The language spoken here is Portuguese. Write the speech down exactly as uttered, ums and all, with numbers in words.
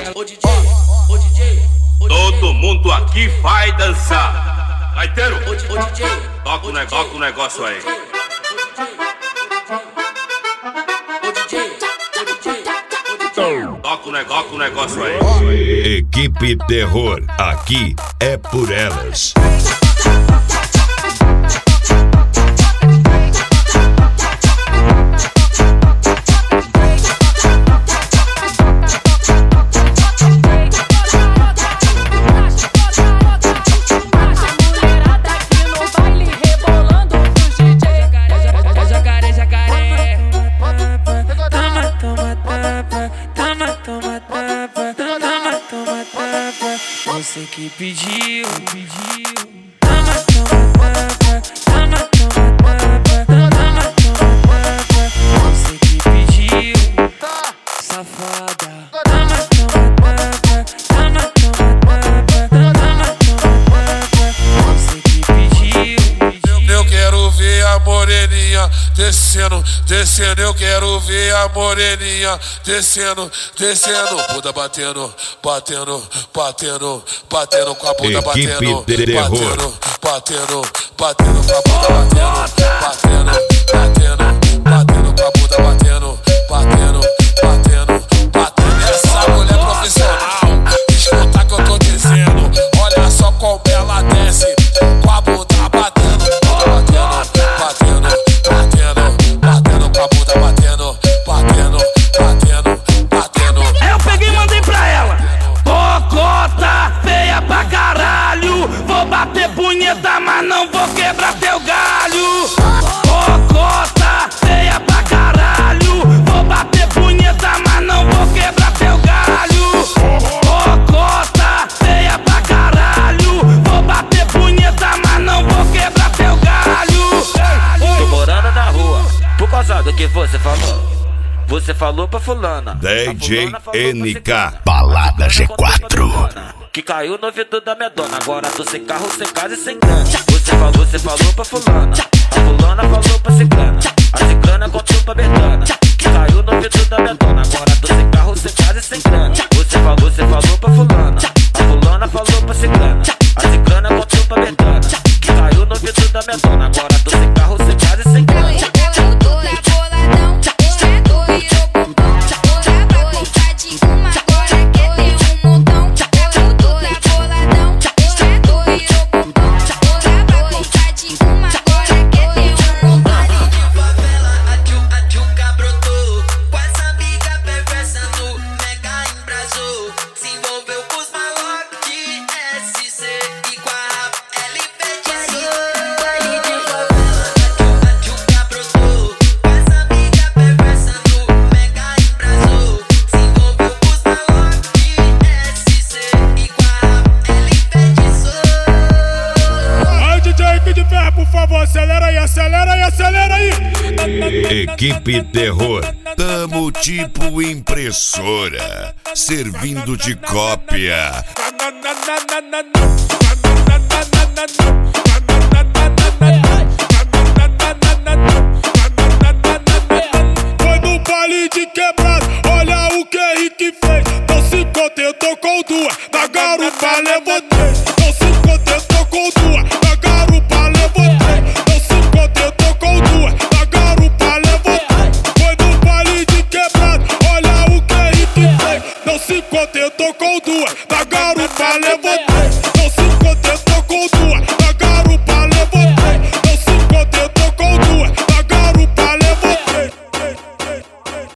Ô D J, ô D J, todo mundo aqui vai dançar. Gaiteiro, ô D J, toca o negócio, toca o negócio aí. Ô D J, toca o negócio, o negócio aí. Equipe Terror, aqui é por elas. Você que pediu, pediu. Toma, toma, toma, toma, toma, toma, toma. Você que pediu, safada. Toma, toma, toma, toma, toma, toma. Você que pediu. Eu quero ver a moreninha descendo, descendo. Eu quero ver a moreninha descendo, descendo. Bunda batendo, batendo, batendo, batendo com a bunda batendo, batendo, batendo, batendo com a bunda batendo, batendo, batendo, batendo com a bunda batendo, batendo, batendo, batendo. Essa mulher profissional, escuta o que eu tô dizendo. Olha só como ela desce com a bunda batendo, batendo, batendo, batendo, batendo com a bunda batendo, batendo, batendo, batendo. Eu peguei e mandei pra ela. Cocota feia pra caralho. Vou bater punheta, mas não vou quebrar teu galho. Cocota feia pra caralho. Vou bater punheta, mas não vou quebrar teu galho. Cocota feia pra caralho. Vou bater punheta, mas não vou quebrar teu galho. Tô morando na rua, por causa do que você falou. Você falou pra fulana, D J N K, Balada G quatro, que caiu no ouvido da minha dona. Agora tô sem carro, sem casa e sem grana. Você falou, você falou pra fulana, a fulana falou pra ciclana, a ciclana contou pra Betana, que caiu no ouvido da minha dona. Agora tô sem carro, sem casa e sem grana. Você falou, você falou pra fulana, a fulana falou pra ciclana, a ciclana contou pra Betana, que caiu no ouvido da minha dona. Agora tô sem carro, sem casa e sem grana. Acelera aí, acelera aí, acelera aí. Equipe Terror, tamo tipo impressora, servindo de cópia. Foi no baile de quebrado, olha o que Henrique fez. Não se contentou com duas, na garupa levou três. Não se contentou com duas, na garupa levou três. Não se contentou com duas, na garupa levou três. Foi no baile de quebrado, olha o que Henrique fez. Não se contentou com duas, na garupa levou três. Não se contentou com duas.